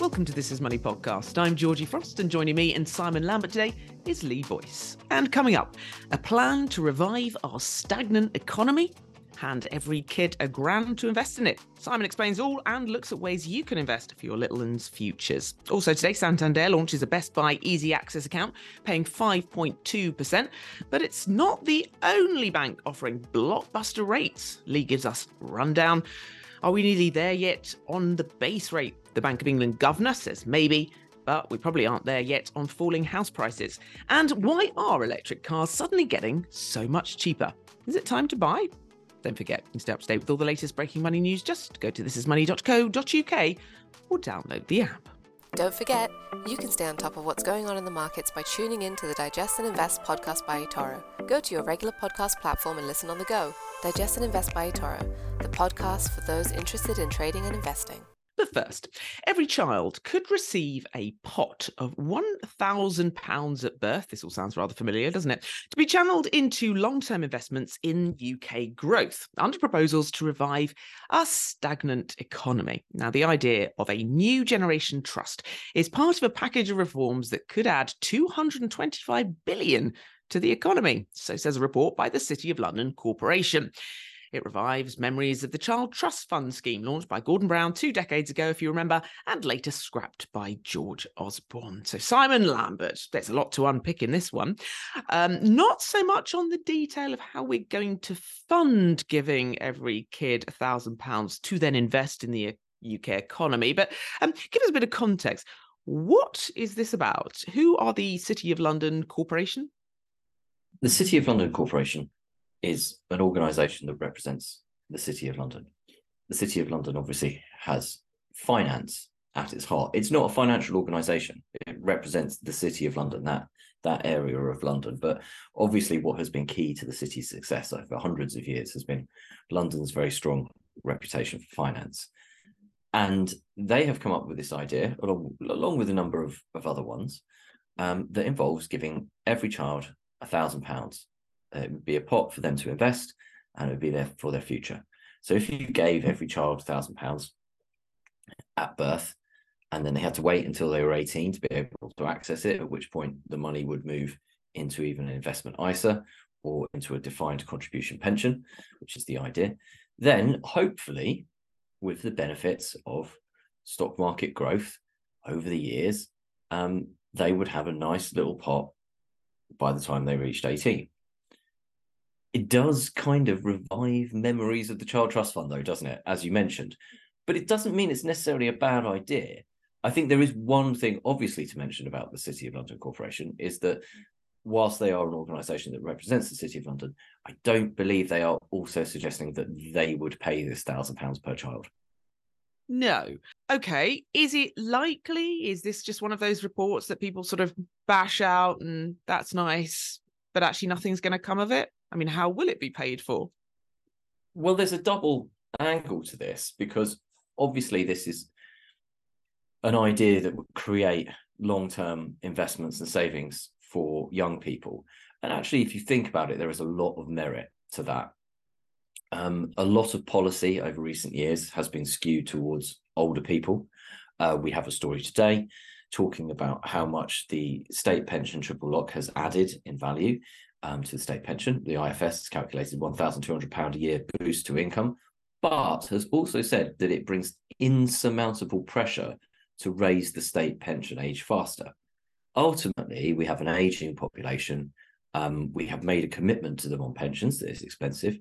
Welcome to This Is Money podcast. I'm Georgie Frost, and joining me and Simon Lambert today is Lee Boyce. And coming up, a plan to revive our stagnant economy. Hand every kid $1,000 to invest in it. Simon explains all and looks at ways you can invest for your little one's futures. Also today, Santander launches a Best Buy Easy Access account, paying 5.2%. But it's not the only bank offering blockbuster rates. Lee gives us a rundown. Are we nearly there yet on the base rate? The Bank of England governor says maybe, but we probably aren't there yet on falling house prices. And why are electric cars suddenly getting so much cheaper? Is it time to buy? Don't forget, you can stay up to date with all the latest breaking money news. Just go to thisismoney.co.uk or download the app. Don't forget, you can stay on top of what's going on in the markets by tuning in to the Digest and Invest podcast by eToro. Go to your regular podcast platform and listen on the go. Digest and Invest by eToro, the podcast for those interested in trading and investing. But first, every child could receive a pot of £1,000 at birth. This all sounds rather familiar, doesn't it? To be channelled into long-term investments in UK growth, under proposals to revive a stagnant economy. Now, the idea of a new generation trust is part of a package of reforms that could add £225 billion to the economy, so says a report by the City of London Corporation. It revives memories of the Child Trust Fund scheme launched by Gordon Brown 2 decades ago, if you remember, and later scrapped by George Osborne. So Simon Lambert, there's a lot to unpick in this one. Not so much on the detail of how we're going to fund giving every kid £1,000 to then invest in the UK economy, but give us a bit of context. What is this about? Who are the City of London Corporation? The City of London Corporation is an organisation that represents the City of London. The City of London obviously has finance at its heart. It's not a financial organisation. It represents the City of London, that area of London. But obviously what has been key to the city's success over hundreds of years has been London's very strong reputation for finance. And they have come up with this idea, along with a number of other ones, that involves giving every child £1,000. It would be a pot for them to invest, and it would be there for their future. So if you gave every child £1,000 at birth, and then they had to wait until they were 18 to be able to access it, at which point the money would move into even an investment ISA or into a defined contribution pension, which is the idea, then hopefully with the benefits of stock market growth over the years, they would have a nice little pot by the time they reached 18. It does kind of revive memories of the Child Trust Fund, though, doesn't it? As you mentioned. But it doesn't mean it's necessarily a bad idea. I think there is one thing, obviously, to mention about the City of London Corporation is that whilst they are an organisation that represents the City of London, I don't believe they are also suggesting that they would pay this £1,000 per child. No. Okay. Is it likely? Is this just one of those reports that people sort of bash out and that's nice, but actually nothing's going to come of it? I mean, how will it be paid for? Well, there's a double angle to this because obviously this is an idea that would create long-term investments and savings for young people. And actually, if you think about it, there is a lot of merit to that. A lot of policy over recent years has been skewed towards older people. We have a story today talking about how much the state pension triple lock has added in value to the state pension. The IFS has calculated £1,200 a year boost to income, but has also said that it brings insurmountable pressure to raise the state pension age faster. Ultimately, we have an ageing population. We have made a commitment to them on pensions that is expensive.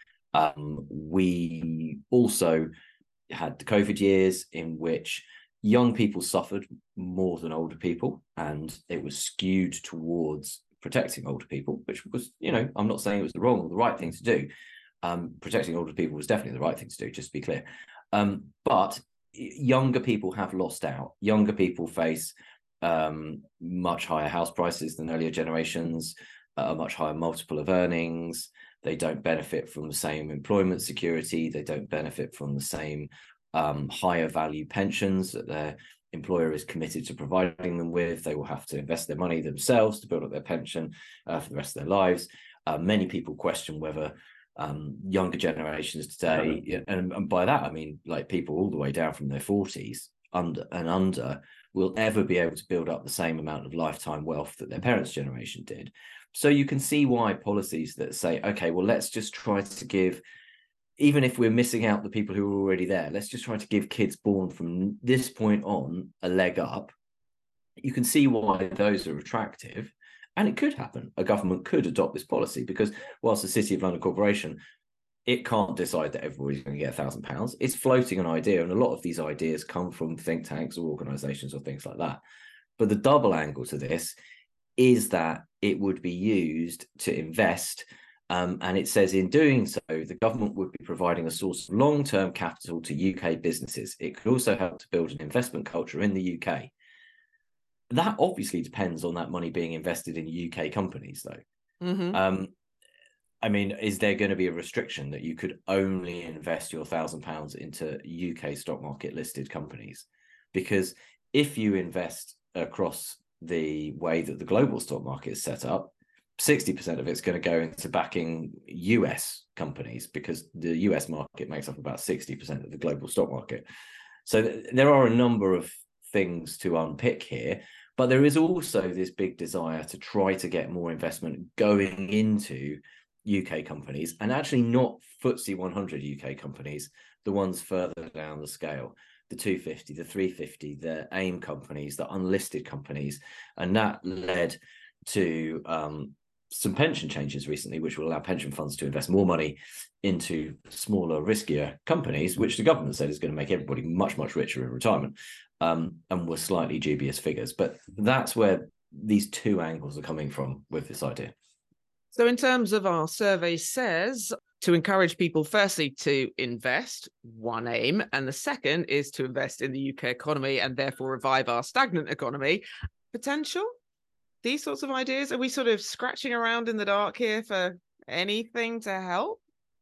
We also had the COVID years in which young people suffered more than older people, and it was skewed towards protecting older people, which was, I'm not saying it was the wrong or the right thing to do. Protecting older people was definitely the right thing to do, just to be clear. But younger people have lost out. Younger people face much higher house prices than earlier generations, a much higher multiple of earnings. They don't benefit from the same employment security. They don't benefit from the same higher value pensions that their employer is committed to providing them with. They will have to invest their money themselves to build up their pension for the rest of their lives. Many people question whether younger generations today, and by that I mean like people all the way down from their 40s, under will ever be able to build up the same amount of lifetime wealth that their parents' generation did. So you can see why policies that say, okay, well, let's just try to give, even if we're missing out the people who are already there, let's just try to give kids born from this point on a leg up. You can see why those are attractive. And it could happen. A government could adopt this policy because whilst the City of London Corporation, it can't decide that everybody's going to get £1,000. It's floating an idea. And a lot of these ideas come from think tanks or organizations or things like that. But the double angle to this is that it would be used to invest. And it says in doing so, the government would be providing a source of long-term capital to UK businesses. It could also help to build an investment culture in the UK. That obviously depends on that money being invested in UK companies, though. Mm-hmm. I mean, is there going to be a restriction that you could only invest your £1,000 into UK stock market listed companies? Because if you invest across the way that the global stock market is set up, 60% of it's going to go into backing US companies because the US market makes up about 60% of the global stock market. So there are a number of things to unpick here, but there is also this big desire to try to get more investment going into UK companies and actually not FTSE 100 UK companies, the ones further down the scale, the 250, the 350, the AIM companies, the unlisted companies. And that led to some pension changes recently, which will allow pension funds to invest more money into smaller, riskier companies, which the government said is going to make everybody much, much richer in retirement, and were slightly dubious figures. But that's where these two angles are coming from with this idea. So in terms of our survey says to encourage people, firstly, to invest, one aim, and the second is to invest in the UK economy and therefore revive our stagnant economy. Potential? These sorts of ideas? Are we sort of scratching around in the dark here for anything to help?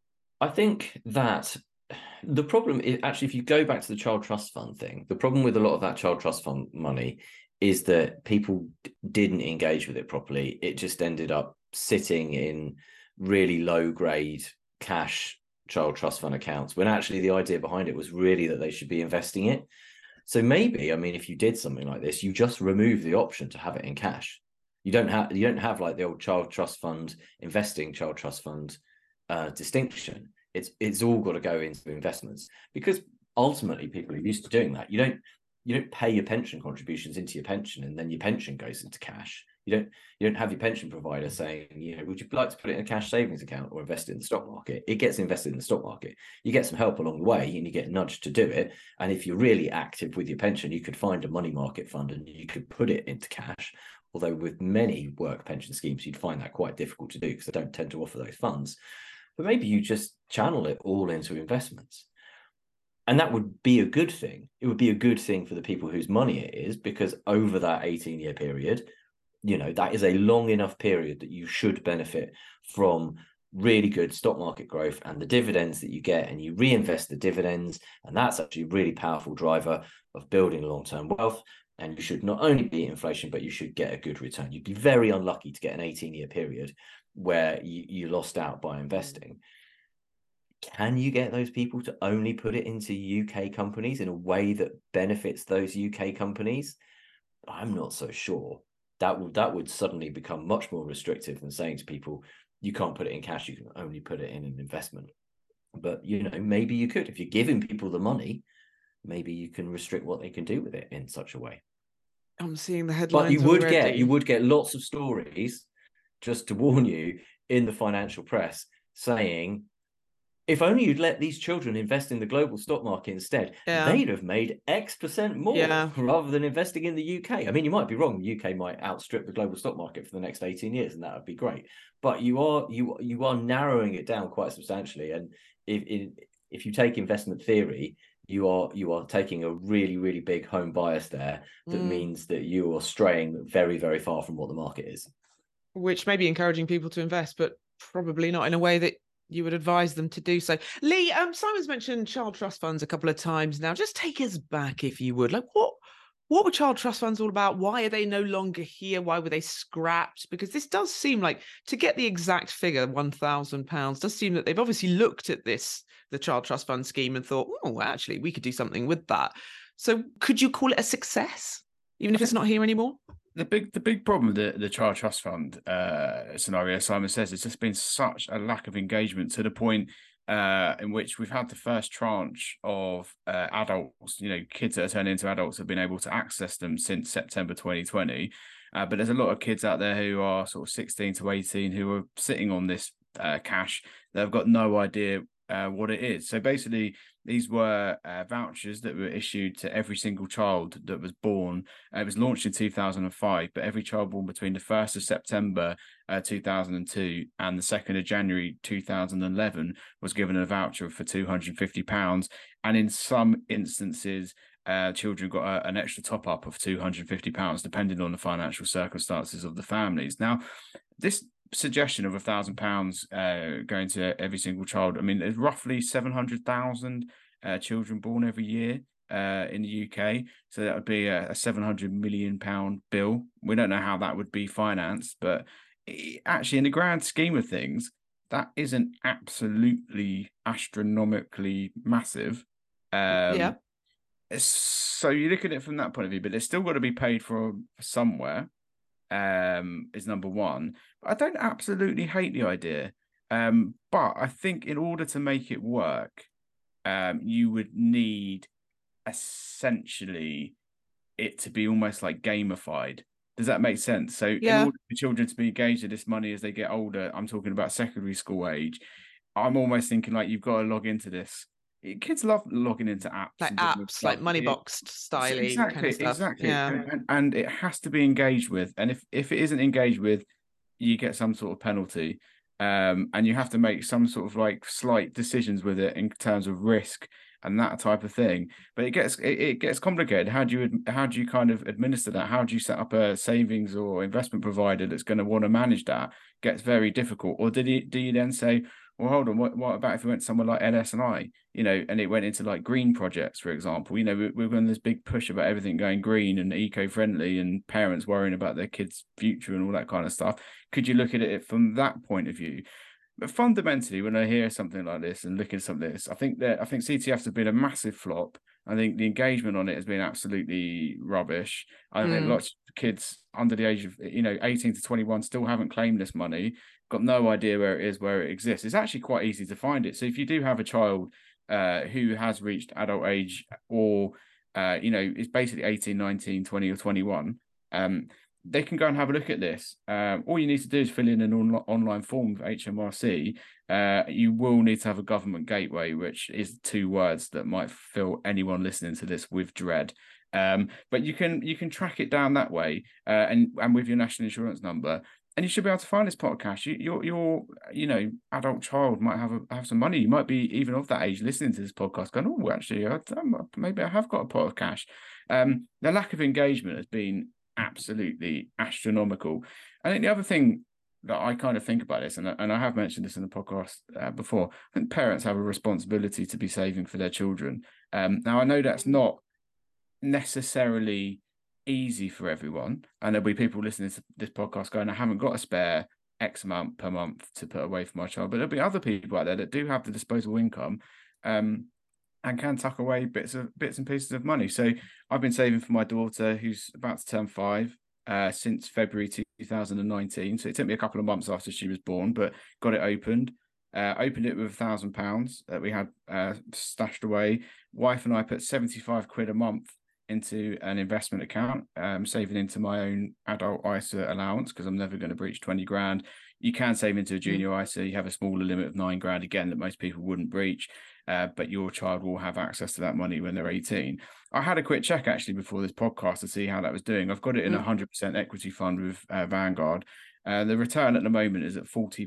I think that the problem is actually, if you go back to the Child Trust Fund thing, the problem with a lot of that Child Trust Fund money is that people didn't engage with it properly. It just ended up sitting in really low grade cash Child Trust Fund accounts when actually the idea behind it was really that they should be investing it. So maybe, I mean, if you did something like this, you just remove the option to have it in cash. You don't have like the old Child Trust Fund investing, Child Trust Fund distinction. It's all got to go into investments because ultimately people are used to doing that. You don't pay your pension contributions into your pension and then your pension goes into cash. You don't have your pension provider saying, would you like to put it in a cash savings account or invest it in the stock market? It gets invested in the stock market. You get some help along the way and you get nudged to do it. And if you're really active with your pension, you could find a money market fund and you could put it into cash. Although with many work pension schemes, you'd find that quite difficult to do because they don't tend to offer those funds. But maybe you just channel it all into investments. And that would be a good thing. It would be a good thing for the people whose money it is, because over that 18-year period, that is a long enough period that you should benefit from really good stock market growth and the dividends that you get, and you reinvest the dividends. And that's actually a really powerful driver of building long-term wealth. And you should not only beat inflation, but you should get a good return. You'd be very unlucky to get an 18-year period where you lost out by investing. Can you get those people to only put it into UK companies in a way that benefits those UK companies? I'm not so sure. That would suddenly become much more restrictive than saying to people, you can't put it in cash, you can only put it in an investment. But, maybe you could. If you're giving people the money, maybe you can restrict what they can do with it in such a way. I'm seeing the headlines. But you would get lots of stories, just to warn you, in the financial press saying, if only you'd let these children invest in the global stock market instead, they'd have made X% more rather than investing in the UK. I mean, you might be wrong. The UK might outstrip the global stock market for the next 18 years, and that would be great. But you are narrowing it down quite substantially. And if you take investment theory, you are taking a really, really big home bias there that means that you are straying very, very far from what the market is. Which may be encouraging people to invest, but probably not in a way that you would advise them to do so. Lee, Simon's mentioned child trust funds a couple of times now. Just take us back, if you would. Like, what were child trust funds all about? Why are they no longer here? Why were they scrapped? Because this does seem like, to get the exact figure, £1,000, does seem that they've obviously looked at the child trust fund scheme and thought, oh, actually, we could do something with that. So could you call it a success, even if it's not here anymore? The big problem with the Child Trust Fund scenario, Simon says, it's just been such a lack of engagement to the point in which we've had the first tranche of adults, kids that are turning into adults have been able to access them since September 2020. But there's a lot of kids out there who are sort of 16 to 18 who are sitting on this cash. They've got no idea what it is. So basically, these were vouchers that were issued to every single child that was born. It was launched in 2005, but every child born between the 1st of September 2002 and the 2nd of January 2011 was given a voucher for £250. And in some instances, children got an extra top up of £250, depending on the financial circumstances of the families. Now, this suggestion of £1,000 going to every single child, I mean, there's roughly 700,000 children born every year in the UK, so that would be a £700 million bill. We don't know how that would be financed, but actually, in the grand scheme of things, that isn't absolutely astronomically massive. Yeah. So you look at it from that point of view, but it's still got to be paid for somewhere. Is number one. But I don't absolutely hate the idea. But I think in order to make it work, you would need essentially it to be almost like gamified. Does that make sense? So in order for children to be engaged in this money as they get older, I'm talking about secondary school age, I'm almost thinking like you've got to log into this. Kids love logging into apps, like Moneybox style kind of stuff. Exactly. Yeah. And it has to be engaged with. And if it isn't engaged with, you get some sort of penalty. And you have to make some sort of like slight decisions with it in terms of risk and that type of thing. But it gets complicated. How do you kind of administer that? How do you set up a savings or investment provider that's going to want to manage that? Gets very difficult. Or do you then say, well, hold on, what about if we went somewhere like LS&I, and it went into like green projects, for example? We're going this big push about everything going green and eco-friendly and parents worrying about their kids' future and all that kind of stuff. Could you look at it from that point of view? But fundamentally, when I hear something like this and look at something like this, I think CTFs have been a massive flop. I think the engagement on it has been absolutely rubbish. I think lots of kids under the age of 18 to 21 still haven't claimed this money, got no idea where it exists. It's actually quite easy to find it. So if you do have a child who has reached adult age or is basically 18, 19, 20 or 21, they can go and have a look at this. All you need to do is fill in an online form with HMRC. You will need to have a government gateway, which is 2 words that might fill anyone listening to this with dread. But you can track it down that way, and with your national insurance number, and you should be able to find this pot of cash. Your adult child might have some money. You might be even of that age listening to this podcast, going, "Oh, actually, maybe I have got a pot of cash." The lack of engagement has been absolutely astronomical. I think the other thing that I kind of think about this, and I have mentioned this in the podcast before, I think parents have a responsibility to be saving for their children. Now, I know that's not necessarily easy for everyone, and there'll be people listening to this podcast going, I haven't got a spare X amount per month to put away for my child, but there'll be other people out there that do have the disposable income and can tuck away bits and pieces of money. So I've been saving for my daughter, who's about to turn 5, since February 2019. So it took me a couple of months after she was born, but got it opened. Opened it with £1,000 that we had stashed away. Wife and I put 75 quid a month into an investment account, saving into my own adult ISA allowance, because I'm never going to breach 20 grand. You can save into a junior ISA. You have a smaller limit of 9 grand, again, that most people wouldn't breach, but your child will have access to that money when they're 18. I had a quick check actually before this podcast to see how that was doing. I've got it in a 100% equity fund with Vanguard. The return at the moment is at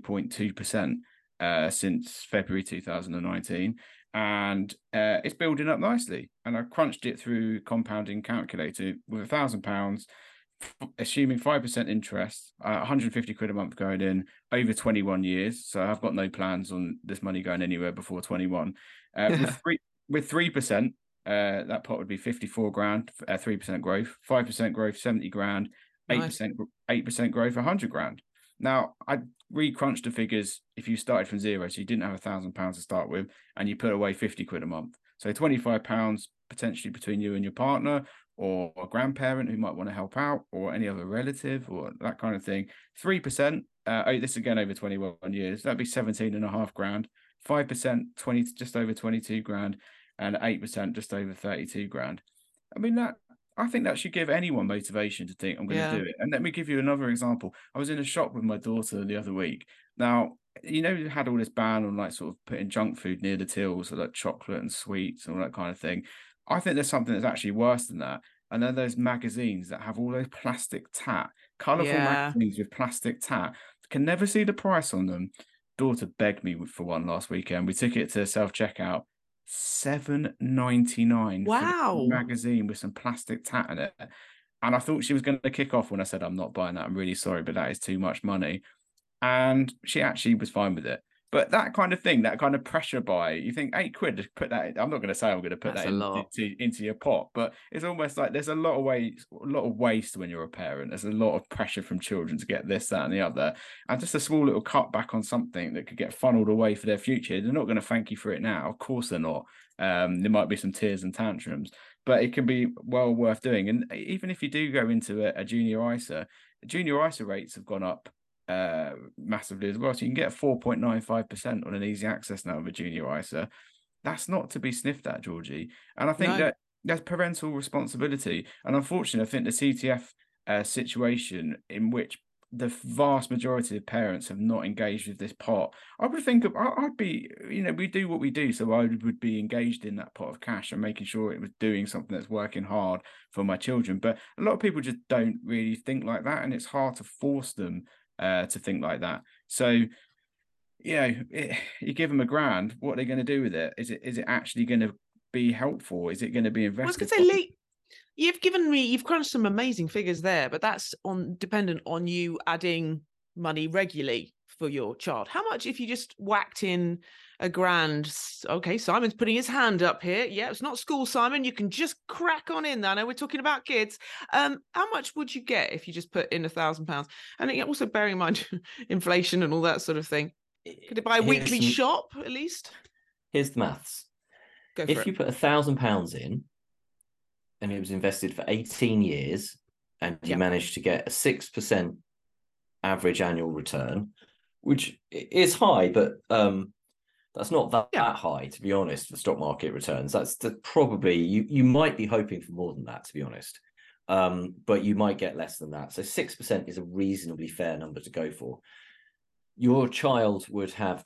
40.2% since February 2019. And it's building up nicely. And I crunched it through compounding calculator with £1,000, assuming 5% interest, 150 quid a month going in over 21 years. So I've got no plans on this money going anywhere before 21. With 3%, that pot would be 54 grand, 3% growth, 5% growth, 70 grand, 8% growth, 100 grand. Now, I re-crunched the figures if you started from zero, so you didn't have £1,000 to start with, and you put away 50 quid a month. So £25 potentially between you and your partner, or a grandparent who might want to help out, or any other relative, or that kind of thing. 3%, this again over 21 years, that'd be 17.5 grand. 5%, just over 22 grand, and 8% just over 32 grand. I mean, I think that should give anyone motivation to think, I'm going to do it. And let me give you another example. I was in a shop with my daughter the other week. Now, you had all this ban on like sort of putting junk food near the tills, so like chocolate and sweets and all that kind of thing. I think there's something that's actually worse than that. And then those magazines that have all those plastic tat, colourful magazines with plastic tat, can never see the price on them. Daughter begged me for one last weekend. We took it to self-checkout. $7.99 Wow. for the magazine with some plastic tat in it. And I thought she was going to kick off when I said, I'm not buying that. I'm really sorry, but that is too much money. And she actually was fine with it. But that kind of thing, that kind of pressure buy, you think £8 to put that in, I'm not going to say I'm going to put That's that into your pot, but it's almost like there's a lot of waste when you're a parent. There's a lot of pressure from children to get this, that, and the other. And just a small little cutback on something that could get funneled away for their future. They're not going to thank you for it now. Of course they're not. There might be some tears and tantrums, but it can be well worth doing. And even if you do go into a junior ISA rates have gone up massively as well. So you can get 4.95% on an easy access now of a junior ISA. That's not to be sniffed at, Georgie. And I think that there's parental responsibility. And unfortunately, I think the CTF situation in which the vast majority of parents have not engaged with this pot, I would think I'd be, we do what we do. So I would be engaged in that pot of cash and making sure it was doing something that's working hard for my children. But a lot of people just don't really think like that. And it's hard to force them to think like that. So, you give them £1,000, what are they going to do with it? Is it actually going to be helpful? Is it going to be invested? I was going to say, Lee, you've crunched some amazing figures there, but that's dependent on you adding money regularly for your child. How much if you just whacked in £1,000? Okay, Simon's putting his hand up here. Yeah, it's not school, Simon. You can just crack on in there. I know we're talking about kids. How much would you get if you just put in £1,000? And also bearing in mind inflation and all that sort of thing. Could it buy a weekly shop at least? Here's the maths. If you put £1,000 in and it was invested for 18 years and you managed to get a 6% average annual return, which is high, but that's not that high, to be honest, for stock market returns. That's probably, you might be hoping for more than that, to be honest. But you might get less than that. So 6% is a reasonably fair number to go for. Your child would have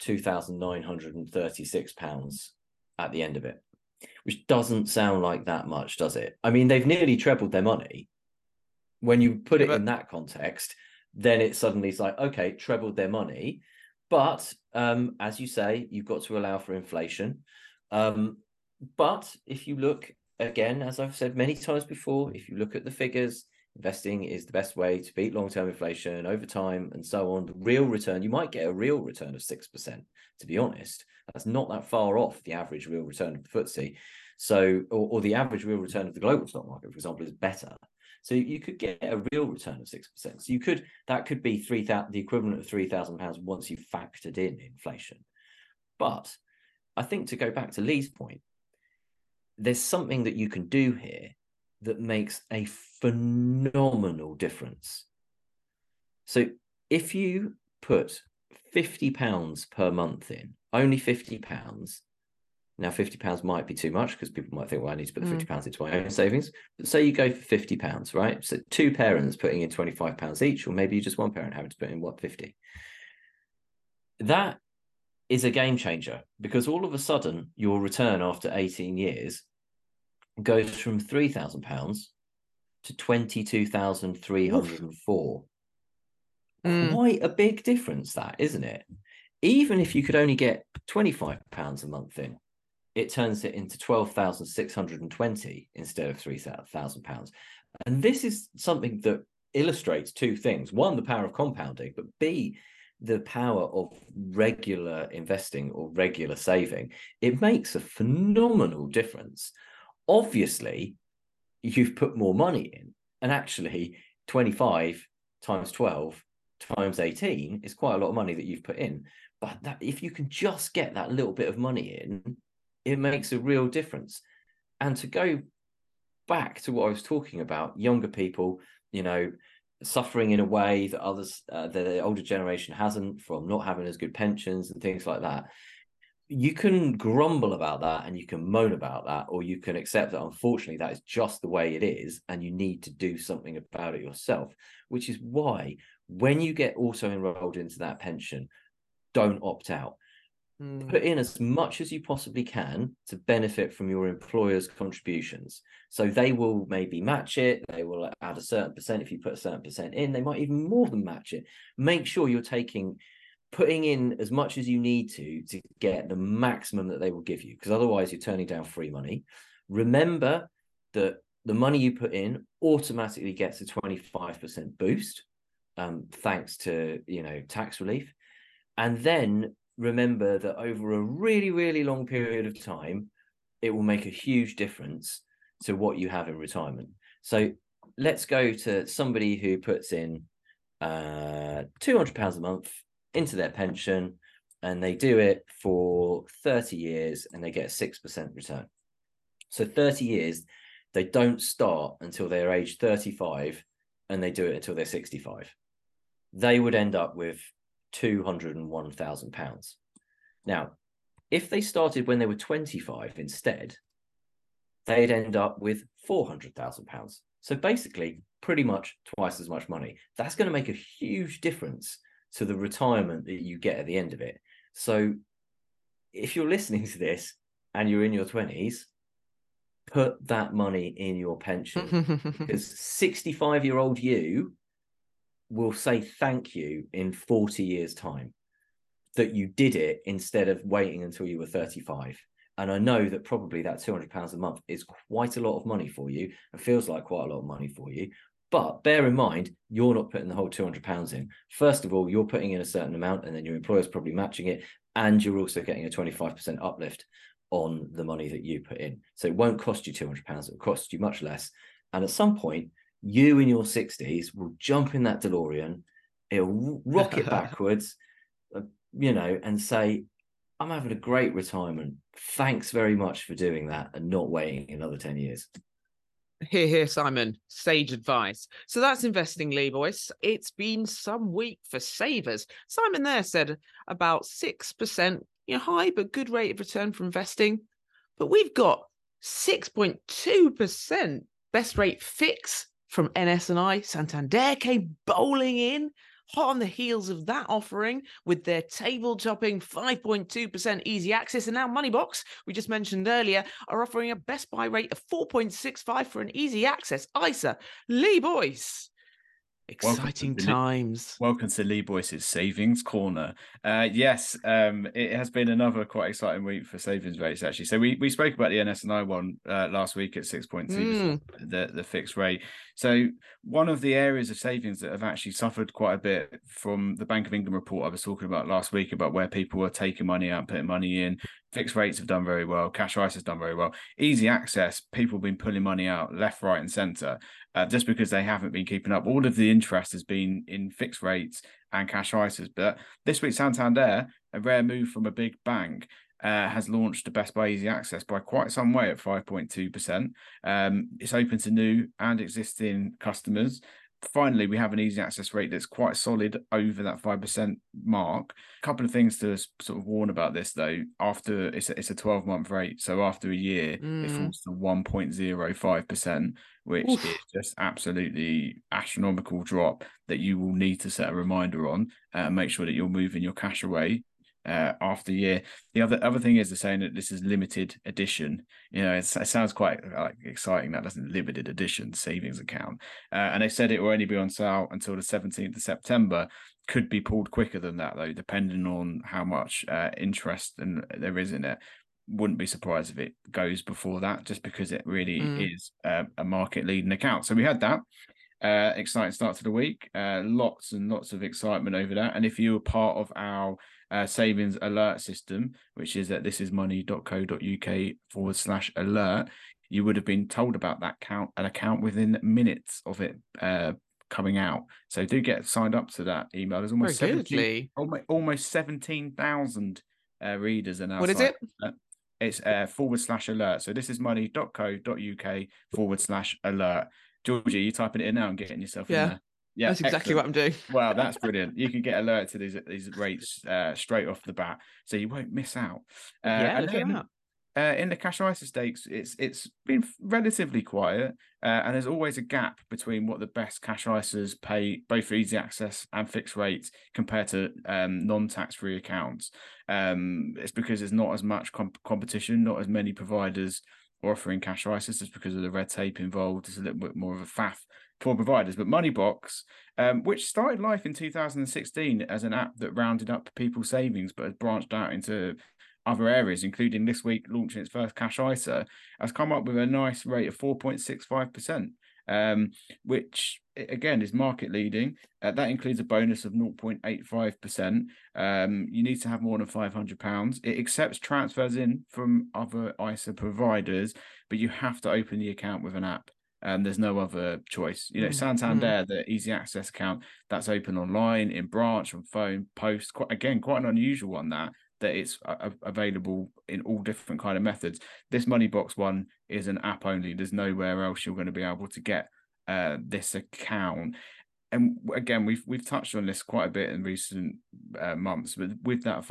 £2,936 at the end of it, which doesn't sound like that much, does it? I mean, they've nearly trebled their money. When you put it in that context, then it suddenly is like, okay, trebled their money. But as you say, you've got to allow for inflation. But if you look, again, as I've said many times before, if you look at the figures, investing is the best way to beat long-term inflation over time and so on. The real return, you might get a real return of 6%, to be honest. That's not that far off the average real return of the FTSE. So, or the average real return of the global stock market, for example, is better. So you could get a real return of 6%. So that could be the equivalent of £3,000 once you've factored in inflation. But I think, to go back to Lee's point, there's something that you can do here that makes a phenomenal difference. So if you put £50 per month in, only £50, now £50 might be too much because people might think, well, I need to put £50 into my own savings. But say you go for £50, right? So two parents putting in £25 each, or maybe just one parent having to put in, £50. That is a game changer, because all of a sudden your return after 18 years goes from £3,000 to 22,304. Quite a big difference, that, isn't it? Even if you could only get £25 a month in, it turns it into 12,620 instead of £3,000. And this is something that illustrates two things. One, the power of compounding, but B, the power of regular investing or regular saving. It makes a phenomenal difference. Obviously, you've put more money in, and actually 25 times 12 times 18 is quite a lot of money that you've put in. But if you can just get that little bit of money in, it makes a real difference. And to go back to what I was talking about, younger people, suffering in a way that others, the older generation hasn't, from not having as good pensions and things like that. You can grumble about that and you can moan about that, or you can accept that unfortunately that is just the way it is and you need to do something about it yourself, which is why when you get also enrolled into that pension, don't opt out. Put in as much as you possibly can to benefit from your employer's contributions. So they will maybe match it. They will add a certain percent. If you put a certain percent in, they might even more than match it. Make sure you're putting in as much as you need to get the maximum that they will give you, because otherwise you're turning down free money. Remember that the money you put in automatically gets a 25% boost, thanks to tax relief. And then remember that over a really, really long period of time, it will make a huge difference to what you have in retirement. So let's go to somebody who puts in £200 a month into their pension, and they do it for 30 years and they get a 6% return. So 30 years, they don't start until they're age 35 and they do it until they're 65. They would end up with £201,000. Now, if they started when they were 25 instead, they'd end up with £400,000. So basically, pretty much twice as much money. That's going to make a huge difference to the retirement that you get at the end of it. So if you're listening to this and you're in your 20s, put that money in your pension, because 65-year-old you will say thank you in 40 years' time that you did it instead of waiting until you were 35. And I know that probably that £200 a month is quite a lot of money for you and feels like quite a lot of money for you. But bear in mind, you're not putting the whole £200 in. First of all, you're putting in a certain amount and then your employer's probably matching it. And you're also getting a 25% uplift on the money that you put in. So it won't cost you £200. It will cost you much less. And at some point, you in your 60s will jump in that DeLorean. It'll rocket backwards, and say, I'm having a great retirement. Thanks very much for doing that and not waiting another 10 years. Here, Simon. Sage advice. So that's investing, Lee Boyce. It's been some week for savers. Simon there said about 6%, high but good rate of return for investing. But we've got 6.2% best rate fix from NS&I. Santander came bowling in, hot on the heels of that offering with their table-topping 5.2% easy access. And now Moneybox, we just mentioned earlier, are offering a best buy rate of 4.65 for an easy access ISA. Lee Boyce, exciting times. Welcome to Lee Boyce's Savings Corner. Yes, it has been another quite exciting week for savings rates, actually. So we spoke about the NS&I one last week at 6.2%, the fixed rate. So one of the areas of savings that have actually suffered quite a bit from the Bank of England report I was talking about last week, about where people are taking money out, putting money in. Fixed rates have done very well. Cash ISA has done very well. Easy access, people have been pulling money out left, right, and centre, just because they haven't been keeping up. All of the interest has been in fixed rates and cash ISAs. But this week, Santander, a rare move from a big bank, has launched the Best Buy Easy Access by quite some way at 5.2%. It's open to new and existing customers. Finally, we have an easy access rate that's quite solid over that 5% mark. A couple of things to sort of warn about this, though. After it's a 12-month rate, so after a year, it falls to 1.05%, which is just absolutely astronomical drop that you will need to set a reminder on and make sure that you're moving your cash away after a year. The other thing is they're saying that this is limited edition. It sounds quite exciting. That doesn't limited edition savings account, and they said it will only be on sale until the 17th of September. Could be pulled quicker than that, though, depending on how much interest there is in it. Wouldn't be surprised if it goes before that, just because it really is a market leading account. So we had that exciting start to the week. Lots and lots of excitement over that. And if you were part of our savings alert system, which is at thisismoney.co.uk/alert, you would have been told about that account within minutes of it coming out. So do get signed up to that email. There's almost 17,000 readers are now. What is it? It's /alert. So this is money.co.uk/alert. Georgie, you typing it in now and getting yourself in there? Yeah, that's exactly what I'm doing. Wow, that's brilliant. You can get alerted to these rates straight off the bat, so you won't miss out. Look at that. In the cash ISA stakes, it's been relatively quiet, and there's always a gap between what the best cash ISAs pay, both for easy access and fixed rates, compared to non-tax-free accounts. It's because there's not as much competition, not as many providers offering cash ISAs, just because of the red tape involved. It's a little bit more of a faff for providers. But Moneybox, which started life in 2016 as an app that rounded up people's savings, but has branched out into other areas, including this week launching its first cash ISA, has come up with a nice rate of 4.65%, which again is market leading. That includes a bonus of 0.85%. You need to have more than £500. It accepts transfers in from other ISA providers, but you have to open the account with an app. There's no other choice. Santander, the easy access account, that's open online, in branch, on phone, post. Quite an unusual one that it's available in all different kind of methods. This Moneybox one is an app only. There's nowhere else you're going to be able to get this account. And again, we've touched on this quite a bit in recent months, but with that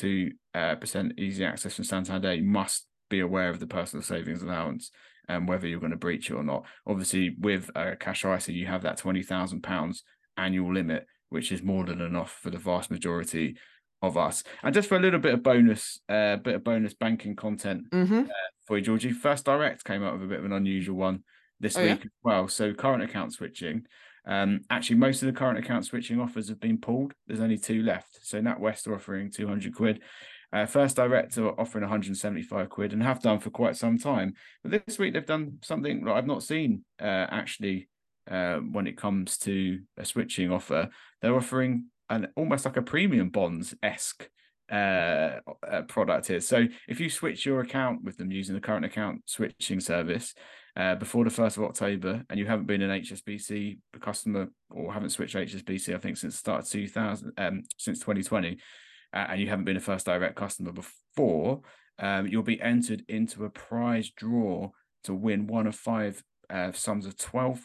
5.2% easy access from Santander, you must be aware of the personal savings allowance and whether you're going to breach it or not. Obviously, with cash ISA, you have that £20,000 annual limit, which is more than enough for the vast majority of us. And just for a little bit of bonus banking content for you, Georgie, First Direct came out with a bit of an unusual one this week as well. So current account switching. Actually, most of the current account switching offers have been pulled. There's only 2 left. So NatWest are offering £200. First Direct are offering £175 and have done for quite some time. But this week they've done something that I've not seen actually when it comes to a switching offer. They're offering almost like a premium bonds-esque product here. So if you switch your account with them using the current account switching service before the 1st of October, and you haven't been an HSBC customer or haven't switched HSBC, I think since the start of since 2020, and you haven't been a First Direct customer before, you'll be entered into a prize draw to win one of 5 sums of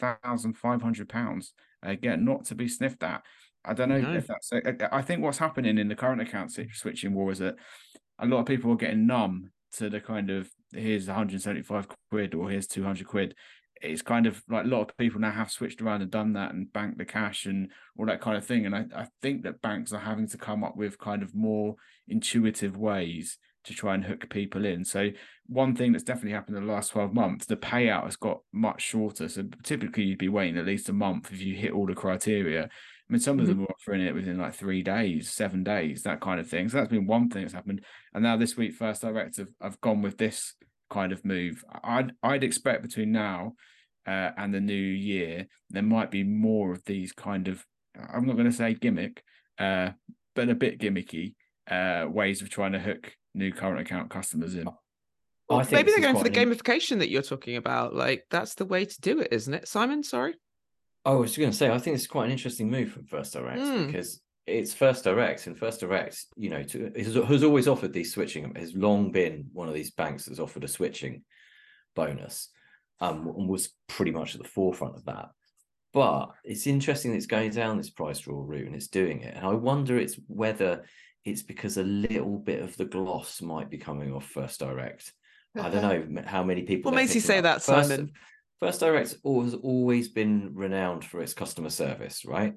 £12,500. Again, not to be sniffed at. I don't know if that's. I think what's happening in the current account switching war is that a lot of people are getting numb to the kind of, here's £175 or here's £200. It's kind of like a lot of people now have switched around and done that and banked the cash and all that kind of thing. And I think that banks are having to come up with kind of more intuitive ways to try and hook people in. So one thing that's definitely happened in the last 12 months, the payout has got much shorter. So typically you'd be waiting at least a month if you hit all the criteria. I mean, some of them are offering it within like 3 days, 7 days, that kind of thing. So that's been one thing that's happened. And now this week, First Direct have gone with this kind of move. I'd expect between now and the new year, there might be more of these kind of, I'm not going to say gimmick, but a bit gimmicky ways of trying to hook new current account customers in. Well, maybe they're going for the gamification that you're talking about. Like, that's the way to do it, isn't it? Simon, sorry? I was going to say, I think it's quite an interesting move from First Direct because it's First Direct, and First Direct, has always offered these switching. It has long been one of these banks that's offered a switching bonus, and was pretty much at the forefront of that. But it's interesting that it's going down this price draw route and it's doing it. And I wonder whether it's because a little bit of the gloss might be coming off First Direct. I don't know how many people. What makes you say that, Simon? First Direct has always been renowned for its customer service, right?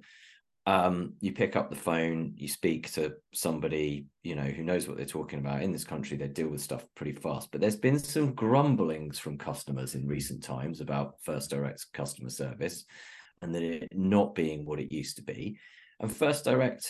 You pick up the phone, you speak to somebody, who knows what they're talking about. In this country, they deal with stuff pretty fast. But there's been some grumblings from customers in recent times about First Direct's customer service and that it not being what it used to be. And First Direct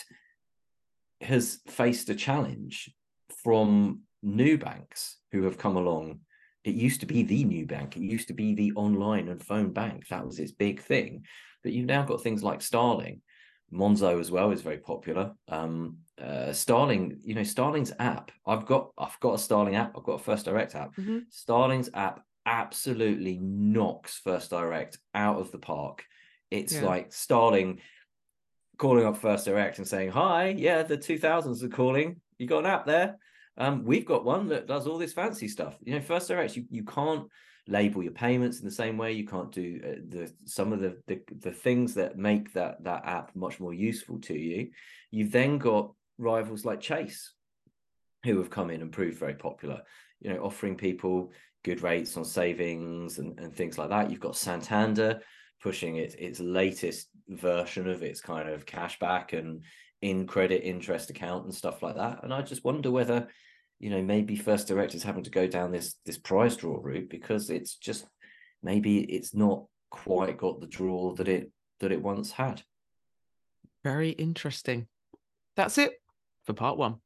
has faced a challenge from new banks who have come along. It used to be the new bank. It used to be the online and phone bank. That was its big thing. But you've now got things like Starling. Monzo as well is very popular. Starling, Starling's app. I've got a Starling app. I've got a First Direct app. Starling's app absolutely knocks First Direct out of the park. It's like Starling calling up First Direct and saying, "Hi, yeah, the 2000s are calling. You got an app there?" We've got one that does all this fancy stuff. First Direct, you can't label your payments in the same way. You can't do some of the things that make that app much more useful to you. You've then got rivals like Chase, who have come in and proved very popular, offering people good rates on savings and things like that. You've got Santander pushing its latest version of its kind of cashback and in credit interest account and stuff like that. And I just wonder whether, maybe First Direct is having to go down this prize draw route, because it's just, maybe it's not quite got the draw that it once had. Very interesting. That's it for part one.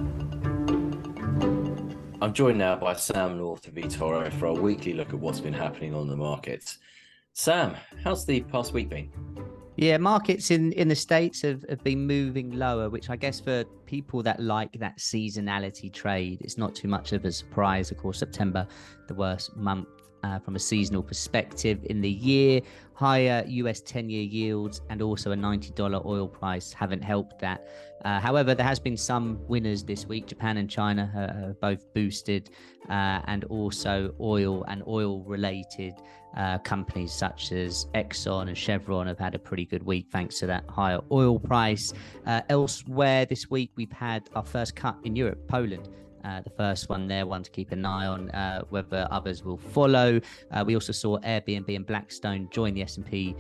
I'm joined now by Sam North of eToro for our weekly look at what's been happening on the markets. Sam, how's the past week been? Yeah, markets in the States have been moving lower, which I guess for people that like that seasonality trade, it's not too much of a surprise. Of course, September, the worst month from a seasonal perspective in the year. Higher US 10-year yields and also a $90 oil price haven't helped that. However, there has been some winners this week. Japan and China have both boosted, and also oil and oil-related companies such as Exxon and Chevron have had a pretty good week thanks to that higher oil price. Elsewhere this week, we've had our first cut in Europe, Poland. The first one there, one to keep an eye on, whether others will follow. We also saw Airbnb and Blackstone join the S&P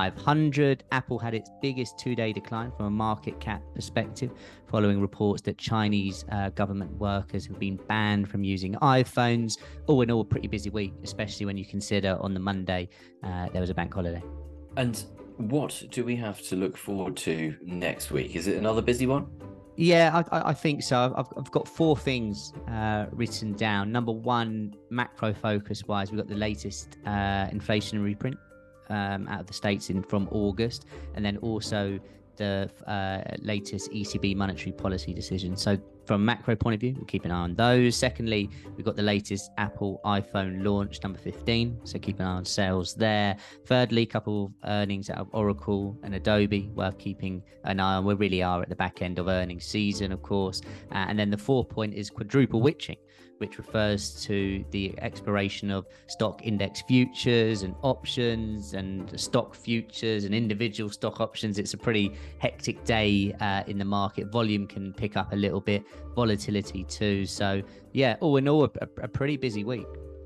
500. Apple had its biggest 2-day decline from a market cap perspective, following reports that Chinese government workers have been banned from using iPhones. All in all, a pretty busy week, especially when you consider on the Monday there was a bank holiday. And what do we have to look forward to next week? Is it another busy one? Yeah, I think so. I've got 4 things written down. Number one, macro focus wise, we've got the latest inflationary print out of the States from August, and then also the latest ECB monetary policy decision. So from a macro point of view, we'll keep an eye on those. Secondly, we've got the latest Apple iPhone launch, number 15. So keep an eye on sales there. Thirdly, a couple of earnings out of Oracle and Adobe, worth keeping an eye on. We really are at the back end of earnings season, of course. And then the 4th point is quadruple witching, which refers to the expiration of stock index futures and options and stock futures and individual stock options. It's a pretty hectic day in the market. Volume can pick up a little bit, volatility too. So yeah, all in all, a pretty busy week.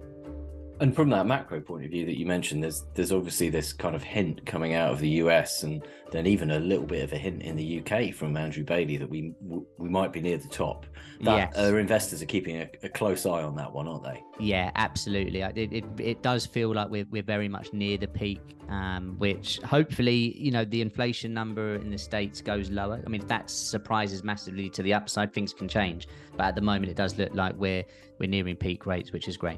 And from that macro point of view that you mentioned, there's obviously this kind of hint coming out of the US, and then even a little bit of a hint in the UK from Andrew Bailey that we might be near the top. That yes. Investors are keeping a close eye on that one, aren't they? Yeah, absolutely. It does feel like we're very much near the peak, which hopefully, the inflation number in the States goes lower. I mean, if that surprises massively to the upside, things can change. But at the moment, it does look like we're nearing peak rates, which is great.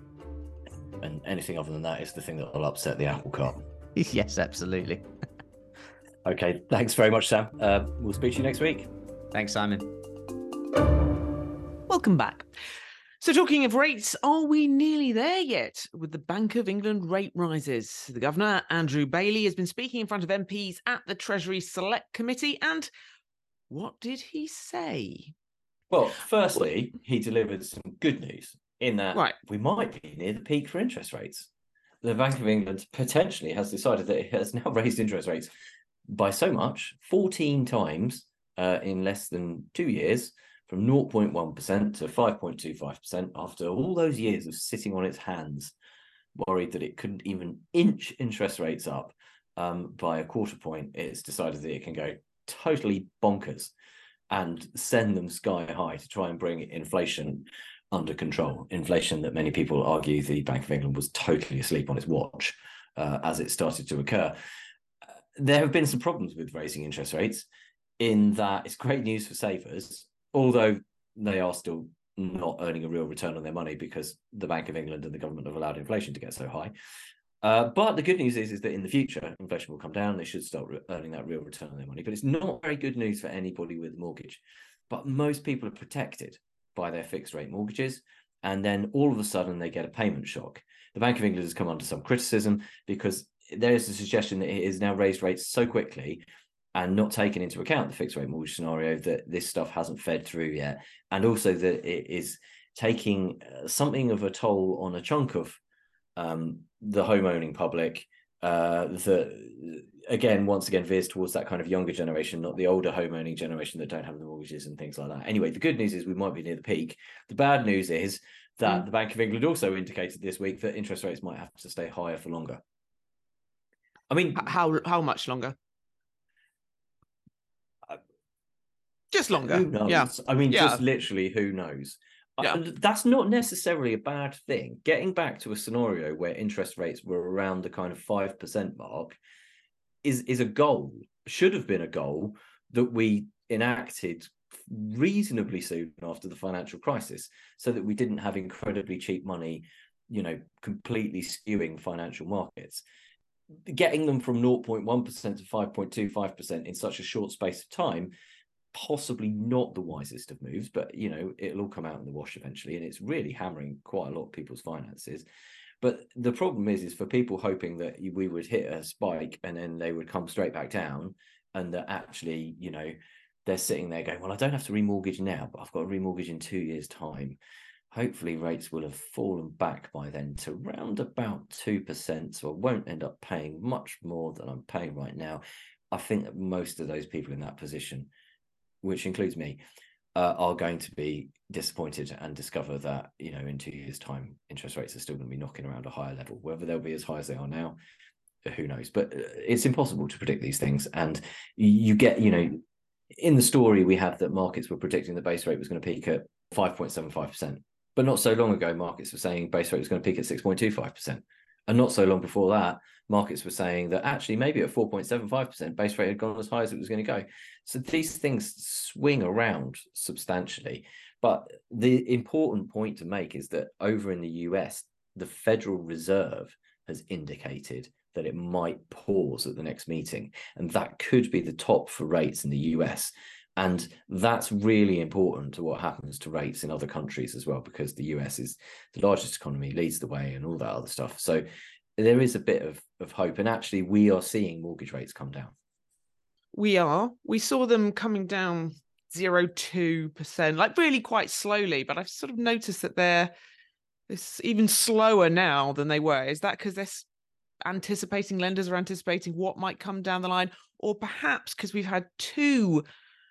And anything other than that is the thing that will upset the apple cart. Yes, absolutely. Okay, thanks very much, Sam. We'll speak to you next week. Thanks, Simon. Welcome back. So talking of rates, are we nearly there yet with the Bank of England rate rises? The Governor, Andrew Bailey, has been speaking in front of MPs at the Treasury Select Committee. And what did he say? Well, firstly, he delivered some good news in that we might be near the peak for interest rates. The Bank of England potentially has decided that it has now raised interest rates by so much, 14 times in less than 2 years, from 0.1% to 5.25%, after all those years of sitting on its hands, worried that it couldn't even inch interest rates up by a quarter point. It's decided that it can go totally bonkers and send them sky high to try and bring inflation under control. Inflation that many people argue the Bank of England was totally asleep on its watch as it started to occur. There have been some problems with raising interest rates, in that it's great news for savers, although they are still not earning a real return on their money because the Bank of England and the government have allowed inflation to get so high. But the good news is that in the future, inflation will come down. They should start earning that real return on their money. But it's not very good news for anybody with a mortgage. But most people are protected by their fixed rate mortgages, and then all of a sudden they get a payment shock. The Bank of England has come under some criticism because there is a suggestion that it has now raised rates so quickly and not taking into account the fixed rate mortgage scenario, that this stuff hasn't fed through yet, and also that it is taking something of a toll on a chunk of the home owning public, that again, once again, veers towards that kind of younger generation, not the older home owning generation that don't have the mortgages and things like that. Anyway, the good news is we might be near the peak. The bad news is that the Bank of England also indicated this week that interest rates might have to stay higher for longer. I mean, how much longer? Just longer. Who knows? Yeah. I mean, Yeah. just literally, who knows? Yeah. That's not necessarily a bad thing. Getting back to a scenario where interest rates were around the kind of 5% mark is a goal, should have been a goal that we enacted reasonably soon after the financial crisis, so that we didn't have incredibly cheap money, completely skewing financial markets. Getting them from 0.1% to 5.25% in such a short space of time, possibly not the wisest of moves, but it'll all come out in the wash eventually, and it's really hammering quite a lot of people's finances. But the problem is for people hoping that we would hit a spike and then they would come straight back down, and that actually they're sitting there going, well, I don't have to remortgage now, but I've got to remortgage in 2 years' time. Hopefully rates will have fallen back by then to round about 2%, so I won't end up paying much more than I'm paying right now. I think that most of those people in that position, which includes me, are going to be disappointed and discover that, in 2 years' time, interest rates are still going to be knocking around a higher level. Whether they'll be as high as they are now, who knows? But it's impossible to predict these things. And you get, in the story, we have that markets were predicting the base rate was going to peak at 5.75%. But not so long ago, markets were saying base rate was going to peak at 6.25%. And not so long before that, markets were saying that actually maybe at 4.75%, base rate had gone as high as it was going to go. So these things swing around substantially. But the important point to make is that over in the US, the Federal Reserve has indicated that it might pause at the next meeting. And that could be the top for rates in the US. And that's really important to what happens to rates in other countries as well, because the US is the largest economy, leads the way, and all that other stuff. So there is a bit of hope. And actually, we are seeing mortgage rates come down. We are. We saw them coming down 0.2%, like really quite slowly. But I've sort of noticed that it's even slower now than they were. Is that because lenders are anticipating what might come down the line? Or perhaps because we've had two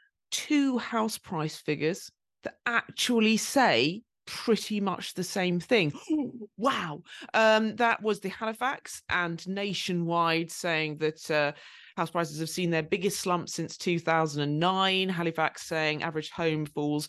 house price figures that actually say pretty much the same thing. Wow. That was the Halifax and Nationwide saying that house prices have seen their biggest slump since 2009. Halifax saying average home falls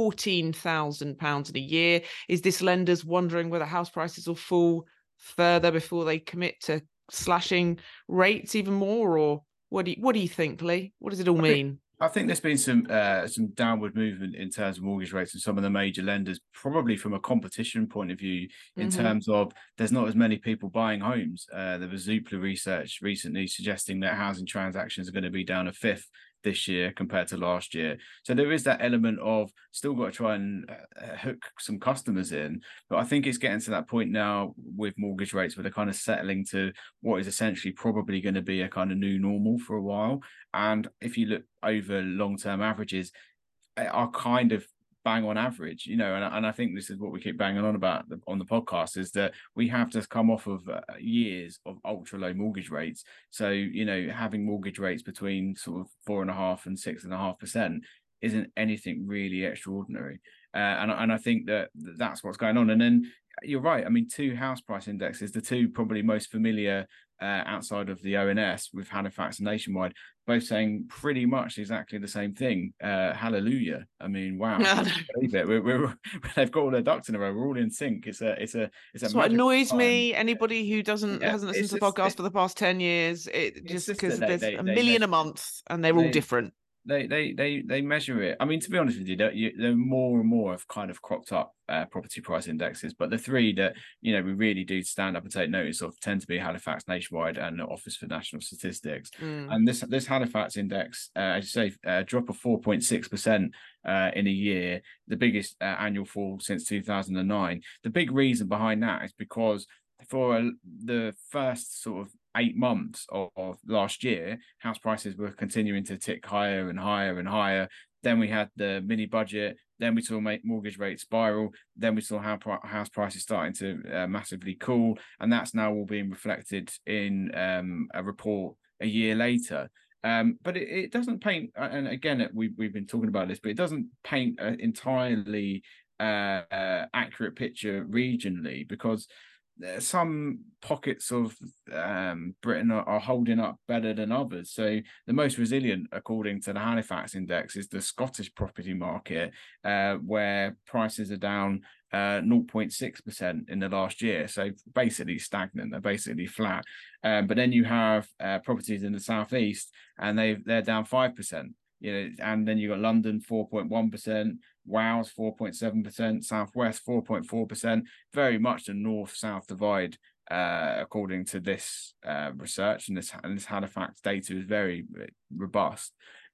£14,000 in a year. Is this lenders wondering whether house prices will fall further before they commit to slashing rates even more? Or what do you think, Lee? What does it all mean? I think there's been some downward movement in terms of mortgage rates and some of the major lenders, probably from a competition point of view, in terms of there's not as many people buying homes. There was Zoopla research recently suggesting that housing transactions are going to be down a fifth this year compared to last year. So there is that element of still got to try and hook some customers in. But I think it's getting to that point now with mortgage rates where they're kind of settling to what is essentially probably going to be a kind of new normal for a while. And if you look over long-term averages, are kind of bang on average, and I think this is what we keep banging on about on the podcast, is that we have just come off of years of ultra low mortgage rates. So having mortgage rates between sort of 4.5% and 6.5% isn't anything really extraordinary, and I think that's what's going on. And then you're right, I mean, two house price indexes, the two probably most familiar outside of the ONS, with Halifax and Nationwide, both saying pretty much exactly the same thing. Hallelujah! I mean, wow! Believe it. They've got all their ducks in a row. We're all in sync. It's what annoys me. Anybody who hasn't listened to the podcast for the past 10 years, just because there's a million a month and they're all different. They measure it. I mean, to be honest with you, there more and more have kind of cropped up property price indexes, but the three that we really do stand up and take notice of tend to be Halifax, Nationwide, and the Office for National Statistics. And this Halifax index, as you say, drop of 4.6% in a year, the biggest annual fall since 2009. The big reason behind that is because for the first sort of 8 months of last year, house prices were continuing to tick higher and higher and higher. Then we had the mini budget. Then we saw mortgage rates spiral. Then we saw house prices starting to massively cool, and that's now all being reflected in a report a year later. But it doesn't paint, and again, we've been talking about this, but it doesn't paint an entirely accurate picture regionally, because some pockets of Britain are holding up better than others. So the most resilient, according to the Halifax Index, is the Scottish property market, where prices are down 0.6% in the last year. So basically stagnant, they're basically flat. But then you have properties in the southeast, and they're down 5%. And then you got London 4.1%, Wales 4.7%, Southwest 4.4%. Very much the north-south divide, according to this research, and this Halifax data is very robust.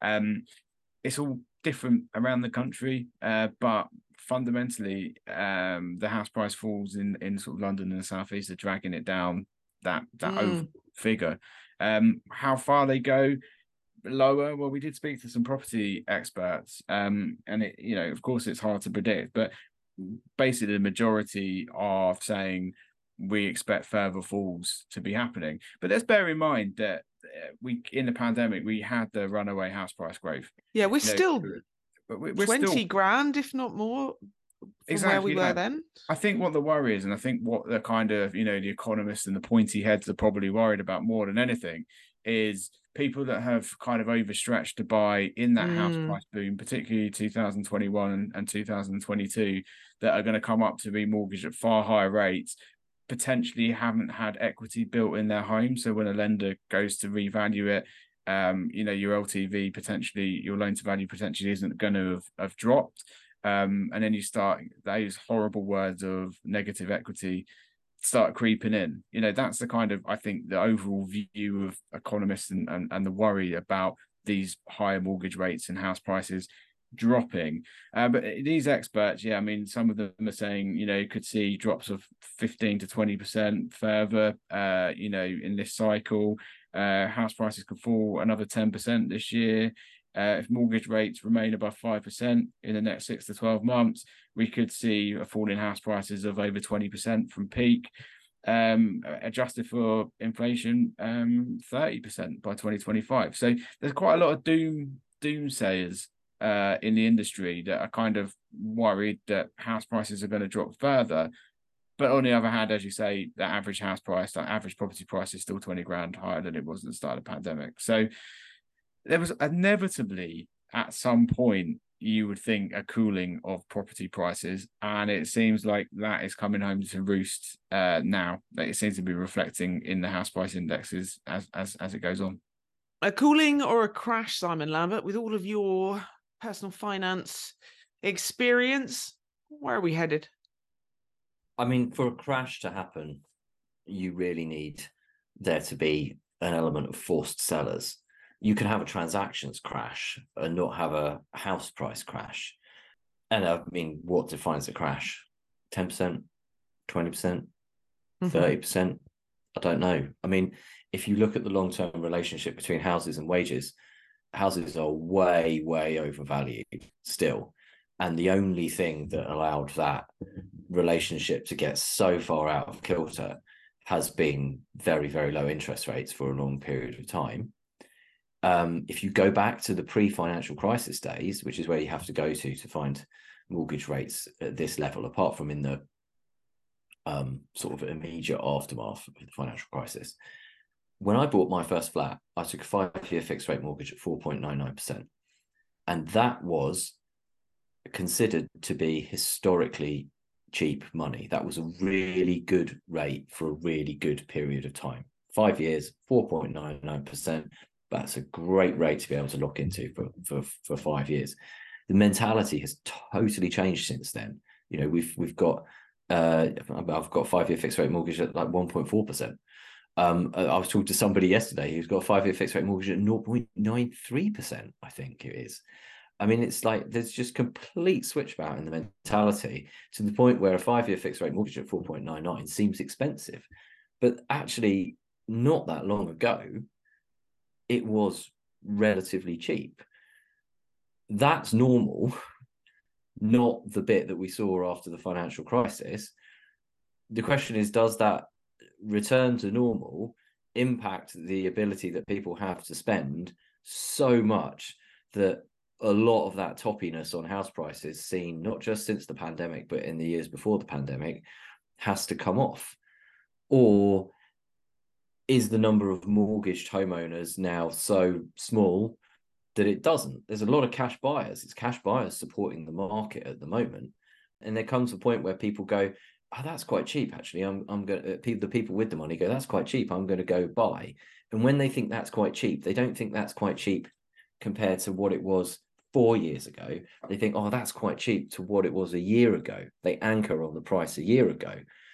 It's all different around the country, but fundamentally, the house price falls in sort of London and the southeast are dragging it down that overall figure. How far they go lower, well, we did speak to some property experts, and it, of course, it's hard to predict, but basically the majority are saying we expect further falls to be happening. But let's bear in mind that in the pandemic we had the runaway house price growth. Yeah, we're still we're 20 still, grand, if not more, from exactly where we were then. I think what the worry is, and I think what the kind of the economists and the pointy heads are probably worried about more than anything, is people that have kind of overstretched to buy in that house price boom, particularly 2021 and 2022, that are going to come up to be mortgaged at far higher rates, potentially haven't had equity built in their home. So when a lender goes to revalue it, your LTV potentially, your loan to value potentially isn't going to have dropped. And then you start those horrible words of negative equity start creeping in. That's the kind of, I think, the overall view of economists and the worry about these higher mortgage rates and house prices dropping. But these experts, some of them are saying, could see drops of 15 to 20% further, in this cycle. House prices could fall another 10% this year. If mortgage rates remain above 5% in the next 6 to 12 months, we could see a fall in house prices of over 20% from peak. Adjusted for inflation, 30% by 2025. So there's quite a lot of doomsayers in the industry that are kind of worried that house prices are going to drop further. But on the other hand, as you say, the average house price, that average property price is still 20 grand higher than it was at the start of the pandemic. So there was inevitably, at some point, you would think a cooling of property prices, and it seems like that is coming home to roost now. That it seems to be reflecting in the house price indexes as it goes on. A cooling or a crash, Simon Lambert, with all of your personal finance experience, where are we headed? I mean, for a crash to happen, you really need there to be an element of forced sellers. You can have a transactions crash and not have a house price crash. And I mean, what defines a crash? 10%, 20%, 30%? I don't know. I mean, if you look at the long-term relationship between houses and wages, houses are way, way overvalued still. And the only thing that allowed that relationship to get so far out of kilter has been very, very low interest rates for a long period of time. If you go back to the pre-financial crisis days, which is where you have to go to find mortgage rates at this level, apart from in the sort of immediate aftermath of the financial crisis. When I bought my first flat, I took a 5-year fixed rate mortgage at 4.99%. And that was considered to be historically cheap money. That was a really good rate for a really good period of time. 5 years, 4.99%. That's a great rate to be able to lock into for 5 years. The mentality has totally changed since then. We've got I've got a 5-year fixed rate mortgage at like 1.4%. I was talking to somebody yesterday who's got a 5-year fixed rate mortgage at 0.93%, I think it is. I mean, it's like there's just complete switch about in the mentality to the point where a 5-year fixed rate mortgage at 4.99 seems expensive. But actually, not that long ago, it was relatively cheap. That's normal, not the bit that we saw after the financial crisis. The question is, does that return to normal impact the ability that people have to spend so much that a lot of that toppiness on house prices seen not just since the pandemic, but in the years before the pandemic, has to come off? Or is the number of mortgaged homeowners now so small that it doesn't? There's a lot of cash buyers. It's cash buyers supporting the market at the moment. And there comes a point where people go, oh, that's quite cheap, actually. I'm going to, the people with the money go, that's quite cheap, I'm going to go buy. And when they think that's quite cheap, they don't think that's quite cheap compared to what it was 4 years ago. They think, oh, that's quite cheap to what it was a year ago. They anchor on the price a year ago.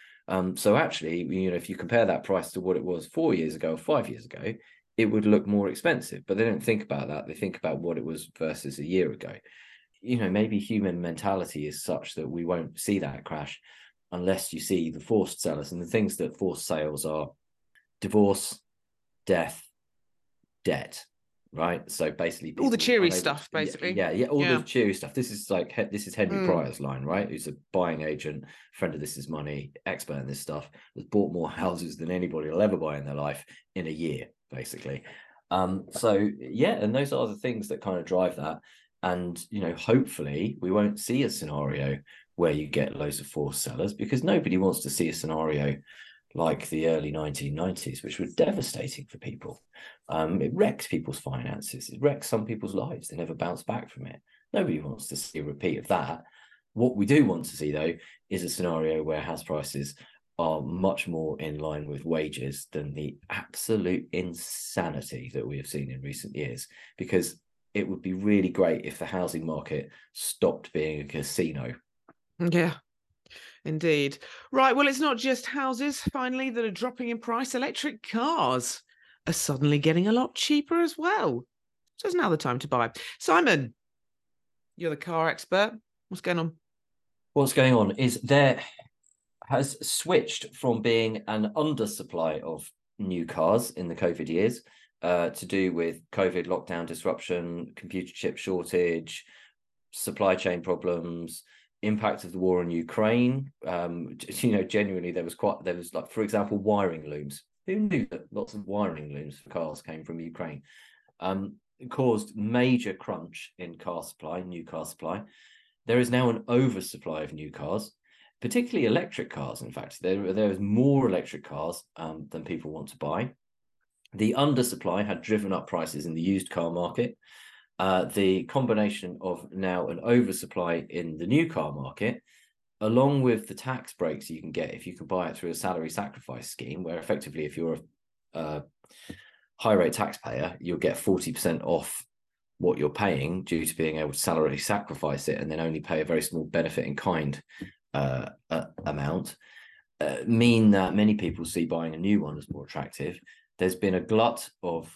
So actually, if you compare that price to what it was 4 years ago or 5 years ago, it would look more expensive. But they don't think about that. They think about what it was versus a year ago. Maybe human mentality is such that we won't see that crash unless you see the forced sellers. And the things that force sales are divorce, death, debt, right? So basically all the cheery stuff, basically. All the cheery stuff. This is Henry Pryor's line, right? Who's a buying agent, friend of This Is Money, expert in this stuff, has bought more houses than anybody will ever buy in their life in a year, basically. And those are the things that kind of drive that. And hopefully we won't see a scenario where you get loads of forced sellers, because nobody wants to see a scenario like the early 1990s, which were devastating for people. It wrecked people's finances. It wrecked some people's lives. They never bounced back from it. Nobody wants to see a repeat of that. What we do want to see, though, is a scenario where house prices are much more in line with wages than the absolute insanity that we have seen in recent years, because it would be really great if the housing market stopped being a casino. Yeah, indeed. Right, well, it's not just houses, finally, that are dropping in price. Electric cars are suddenly getting a lot cheaper as well. So it's now the time to buy. Simon, you're the car expert. What's going on? What's going on is there has switched from being an undersupply of new cars in the COVID years to do with COVID lockdown disruption, computer chip shortage, supply chain problems, impact of the war in Ukraine. Genuinely, there was like, for example, wiring looms. Who knew that lots of wiring looms for cars came from Ukraine? It caused major crunch in new car supply. There is now an oversupply of new cars, particularly electric cars. In fact, there is more electric cars than people want to buy. The undersupply had driven up prices in the used car market. The combination of now an oversupply in the new car market, along with the tax breaks you can get if you can buy it through a salary sacrifice scheme, where effectively if you're a high rate taxpayer, you'll get 40% off what you're paying due to being able to salary sacrifice it and then only pay a very small benefit in kind amount, mean that many people see buying a new one as more attractive. There's been a glut of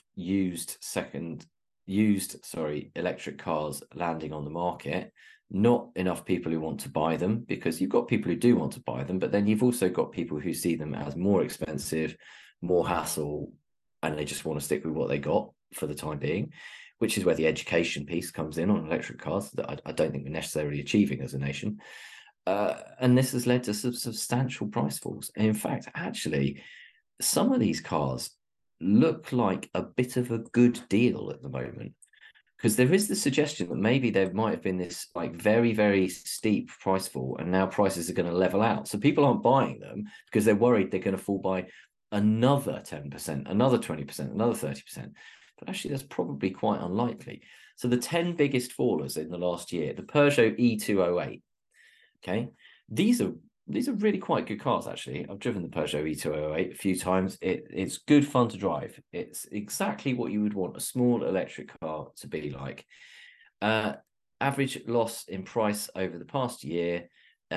electric cars landing on the market. Not enough people who want to buy them, because you've got people who do want to buy them, but then you've also got people who see them as more expensive, more hassle, and they just want to stick with what they got for the time being, which is where the education piece comes in on electric cars that I don't think we're necessarily achieving as a nation. And this has led to some substantial price falls. And in fact, actually, some of these cars look like a bit of a good deal at the moment, because there is the suggestion that maybe there might have been this like very, very steep price fall, and now prices are going to level out. So people aren't buying them because they're worried they're going to fall by another 10%, another 20%, another 30%. But actually, that's probably quite unlikely. So the 10 biggest fallers in the last year, the Peugeot E208. Okay, these are really quite good cars, actually. I've driven the Peugeot E208 a few times. It's good fun to drive. It's exactly what you would want a small electric car to be like. Average loss in price over the past year,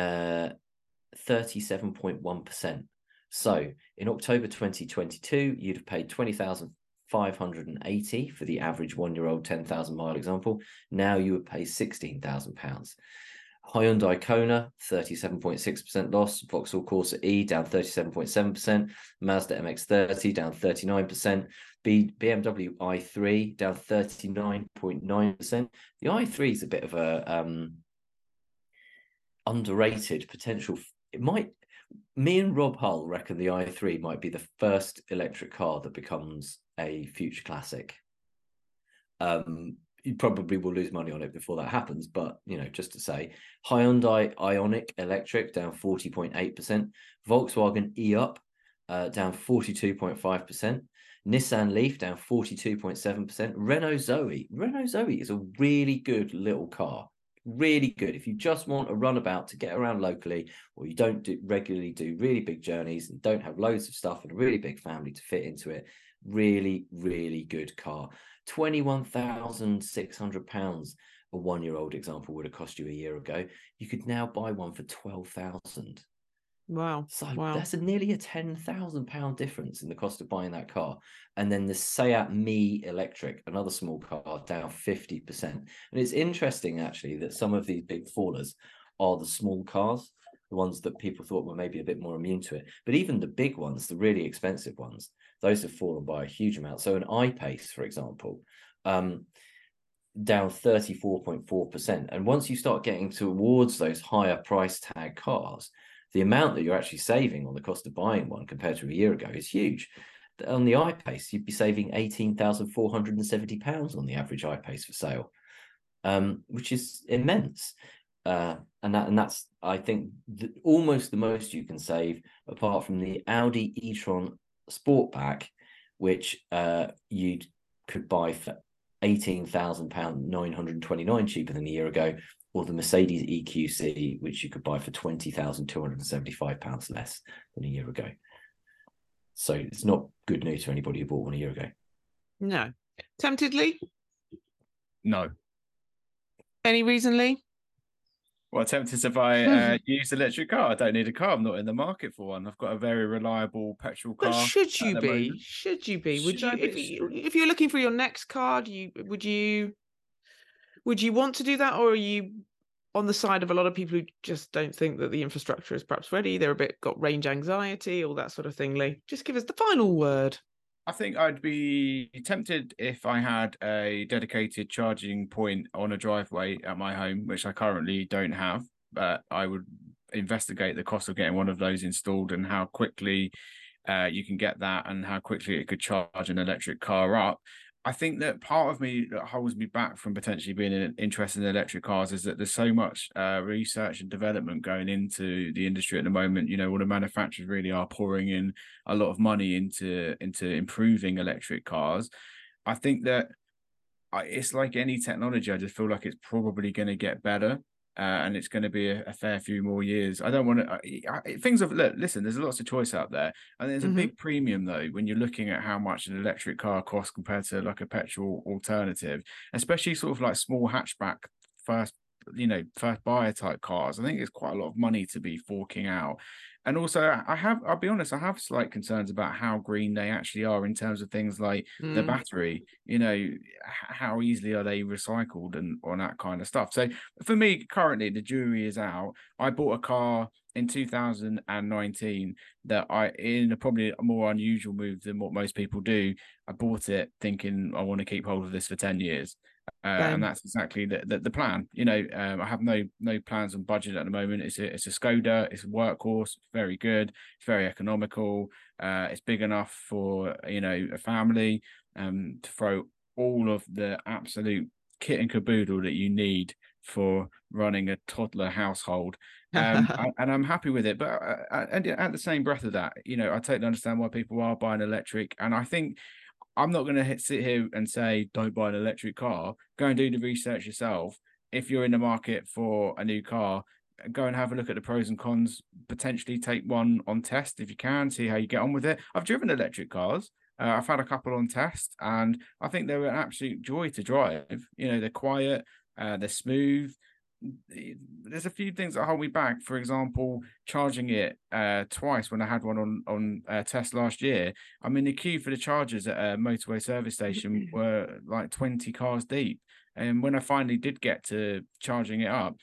37.1%. So in October 2022, you'd have paid 20,580 for the average 1-year-old 10,000 mile example. Now you would pay £16,000. Hyundai Kona, 37.6% loss. Vauxhall Corsa E down 37.7%. Mazda MX-30 down 39%. BMW i3 down 39.9%. The i3 is a bit of a underrated potential. Me and Rob Hull reckon the i3 might be the first electric car that becomes a future classic. You probably will lose money on it before that happens, but just to say, Hyundai Ioniq Electric down 40.8%, Volkswagen e-up down 42.5%, Nissan Leaf down 42.7%, Renault Zoe is a really good little car, really good if you just want a runabout to get around locally, or you don't regularly do really big journeys and don't have loads of stuff and a really big family to fit into it. Really, really good car. £21,600 a 1-year-old example would have cost you a year ago. You could now buy one for 12,000. Wow. So wow. That's nearly a £10,000 difference in the cost of buying that car. And then the Seat Me Electric, another small car, down 50%. And it's interesting actually that some of these big fallers are the small cars, the ones that people thought were maybe a bit more immune to it. But even the big ones, the really expensive ones, those have fallen by a huge amount. So an I-Pace, for example, down 34.4%. And once you start getting towards those higher price tag cars, the amount that you're actually saving on the cost of buying one compared to a year ago is huge. On the I-Pace, you'd be saving £18,470 on the average I-Pace for sale, which is immense. And that's, I think, almost the most you can save, apart from the Audi e-tron Sportback, which you could buy for £18,000, 929 cheaper than a year ago, or the Mercedes EQC, which you could buy for £20,275 less than a year ago. So it's not good news for anybody who bought one a year ago. No. Tempted, Lee? No. Any reason, Lee? Well, tempted to buy a used electric car. I don't need a car. I'm not in the market for one. I've got a very reliable petrol car. But should you be? Moment. Should you be? Would Should you, if you're looking for your next car, would you want to do that, or are you on the side of a lot of people who just don't think that the infrastructure is perhaps ready? They're got range anxiety, all that sort of thing. Lee, just give us the final word. I think I'd be tempted if I had a dedicated charging point on a driveway at my home, which I currently don't have, but I would investigate the cost of getting one of those installed and how quickly you can get that and how quickly it could charge an electric car up. I think that part of me that holds me back from potentially being interested in electric cars is that there's so much research and development going into the industry at the moment. All the manufacturers really are pouring in a lot of money into improving electric cars. I think that it's like any technology. I just feel like it's probably going to get better. And it's going to be a fair few more years. I don't want to. Listen, there's lots of choice out there, and there's a big premium though when you're looking at how much an electric car costs compared to like a petrol alternative, especially sort of like small hatchback first buyer type cars. I think it's quite a lot of money to be forking out. And also, I'll be honest, I have slight concerns about how green they actually are in terms of things like the battery, how easily are they recycled and on that kind of stuff. So for me, currently, the jury is out. I bought a car in 2019 that in a probably a more unusual move than what most people do. I bought it thinking I want to keep hold of this for 10 years. And that's exactly the plan. I have no plans on budget at the moment. It's a Skoda. It's a workhorse. It's very good. It's very economical. It's big enough for a family to throw all of the absolute kit and caboodle that you need for running a toddler household. And I'm happy with it. But and at the same breath of that, I totally understand why people are buying electric. And I think I'm not going to sit here and say, don't buy an electric car. Go and do the research yourself. If you're in the market for a new car, go and have a look at the pros and cons. Potentially take one on test if you can, see how you get on with it. I've driven electric cars. I've had a couple on test, and I think they're an absolute joy to drive. They're quiet, they're smooth. There's a few things that hold me back. For example, charging it twice when I had one on test last year. I mean, the queue for the chargers at a motorway service station were like 20 cars deep. And when I finally did get to charging it up,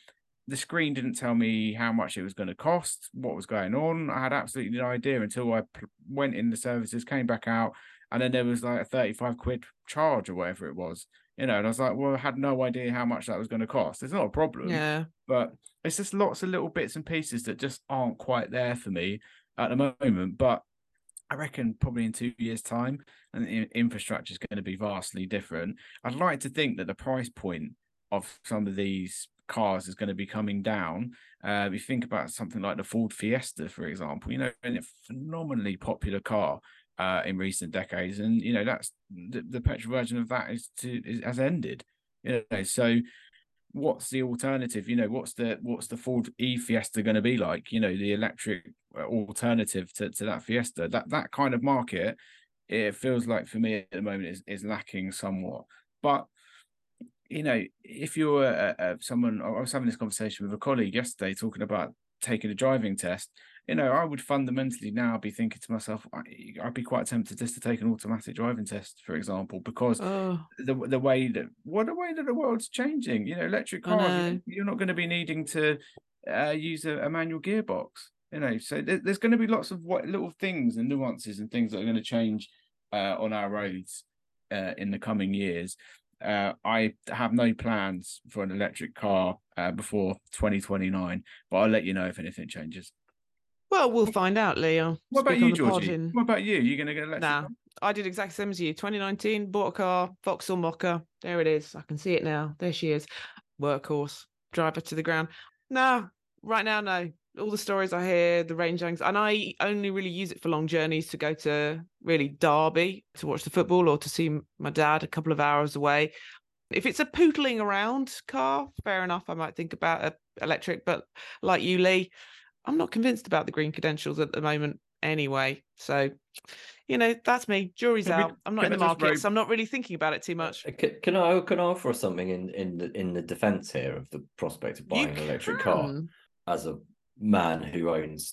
the screen didn't tell me how much it was going to cost, what was going on. I had absolutely no idea until I went in the services, came back out, and then there was like a 35 quid charge or whatever it was, and I was like, well, I had no idea how much that was going to cost. It's not a problem, Yeah. but it's just lots of little bits and pieces that just aren't quite there for me at the moment. But I reckon probably in 2 years' time, and the infrastructure is going to be vastly different. I'd like to think that the price point of some of these cars is going to be coming down. If you think about something like the Ford Fiesta, for example, and a phenomenally popular car in recent decades, and that's the petrol version of that has ended. So what's the alternative? What's the Ford E-Fiesta going to be like? The electric alternative to that Fiesta. That kind of market, it feels like for me at the moment is lacking somewhat. But if you're someone, I was having this conversation with a colleague yesterday talking about taking a driving test. I would fundamentally now be thinking to myself, I'd be quite tempted just to take an automatic driving test, for example, because the way that the world's changing. Electric cars, you're not going to be needing to use a manual gearbox. So there's going to be lots of little things and nuances and things that are going to change on our roads in the coming years. I have no plans for an electric car before 2029, but I'll let you know if anything changes. Well, we'll find out, Leo. What about you, Georgie? What about you? You going to get an electric car? I did exactly the same as you. 2019, bought a car, Vauxhall Mocha. There it is. I can see it now. There she is. Workhorse, driver to the ground. No, right now, no. All the stories I hear, the range anxiety, and I only really use it for long journeys to go to really Derby to watch the football or to see my dad a couple of hours away. If it's a poodling around car, fair enough, I might think about an electric, but like you, Lee, I'm not convinced about the green credentials at the moment anyway. So, that's me. Jury's out. I'm not in the market, so I'm not really thinking about it too much. Can I offer something in the defense here of the prospect of buying an electric car as a man who owns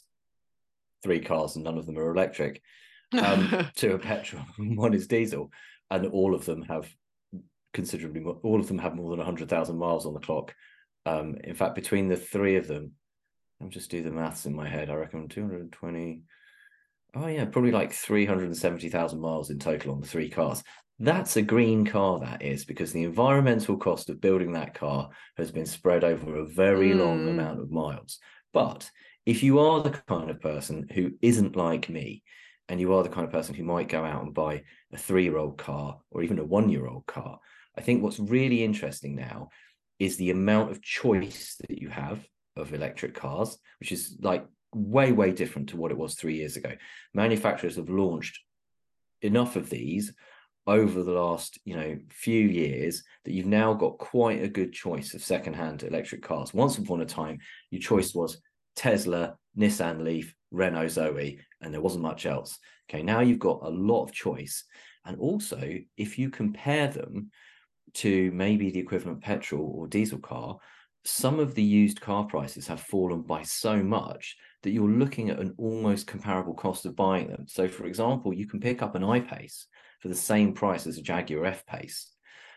3 cars and none of them are electric, to a petrol, one is diesel, and all of them have considerably more, all of them have more than 100,000 miles on the clock. In fact, between the 3 of them, I'll just do the maths in my head. I reckon 220. Oh yeah, probably like 370,000 miles in total on the 3 cars. That's a green car, that is, because the environmental cost of building that car has been spread over a very long amount of miles. But if you are the kind of person who isn't like me, and you are the kind of person who might go out and buy a 3-year-old car or even a 1-year-old car, I think what's really interesting now is the amount of choice that you have of electric cars, which is like way different to what it was 3 years ago. Manufacturers have launched enough of these over the last few years that you've now got quite a good choice of secondhand electric cars. Once upon a time, your choice was Tesla, Nissan Leaf, Renault Zoe, and there wasn't much else. Okay, now you've got a lot of choice. And also, if you compare them to maybe the equivalent petrol or diesel car, some of the used car prices have fallen by so much that you're looking at an almost comparable cost of buying them. So, for example, you can pick up an I-Pace for the same price as a Jaguar F-Pace,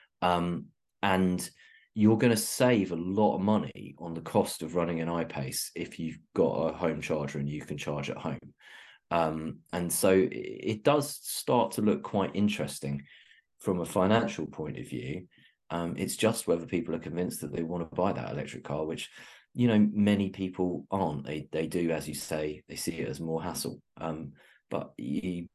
and you're going to save a lot of money on the cost of running an I-Pace if you've got a home charger and you can charge at home. And so it does start to look quite interesting from a financial point of view. It's just whether people are convinced that they want to buy that electric car, which many people aren't. They do, as you say, they see it as more hassle. But you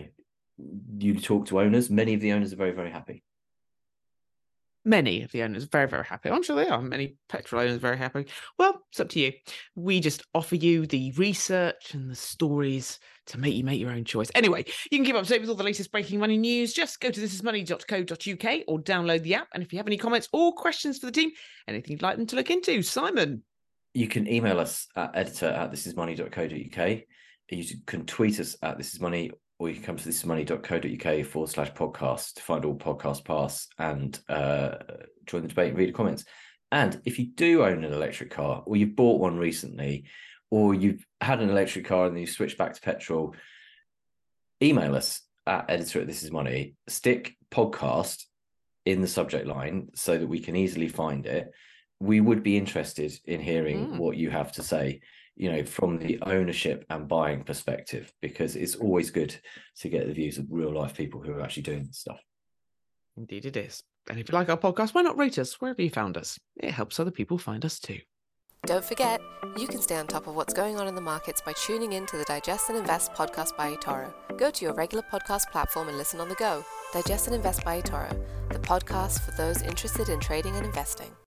talk to owners, many of the owners are very, very happy. Many of the owners are very, very happy. I'm sure they are. Many petrol owners are very happy. Well, it's up to you. We just offer you the research and the stories to make you make your own choice. Anyway, you can keep up to date with all the latest breaking money news. Just go to thisismoney.co.uk or download the app. And if you have any comments or questions for the team, anything you'd like them to look into, Simon. You can email us at editor@thisismoney.co.uk. You can tweet us at thisismoney, or you can come to thisismoney.co.uk/podcast to find all podcast paths and join the debate and read the comments. And if you do own an electric car, or you've bought one recently, or you've had an electric car and then you switch back to petrol, email us at editor@thisismoney, stick podcast in the subject line so that we can easily find it. we would be interested in hearing Mm. what you have to say, from the ownership and buying perspective, because it's always good to get the views of real life people who are actually doing this stuff. Indeed it is. And if you like our podcast, why not rate us wherever you found us? It helps other people find us too. Don't forget, you can stay on top of what's going on in the markets by tuning in to the Digest and Invest podcast by eToro. Go to your regular podcast platform and listen on the go. Digest and Invest by eToro, the podcast for those interested in trading and investing.